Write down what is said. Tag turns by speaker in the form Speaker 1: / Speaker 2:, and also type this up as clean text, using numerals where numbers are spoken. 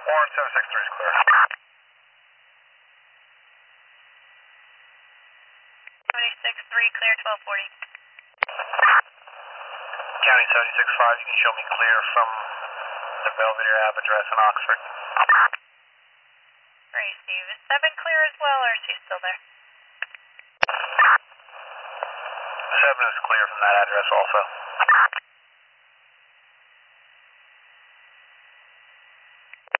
Speaker 1: Warren 763 is clear.
Speaker 2: 763 clear 1240.
Speaker 1: County 765, you can show me clear from the Belvedere Ave address in Oxford.
Speaker 2: Great, Steve. Is 7 clear as well, or is he still there?
Speaker 1: 7 is clear from that address also.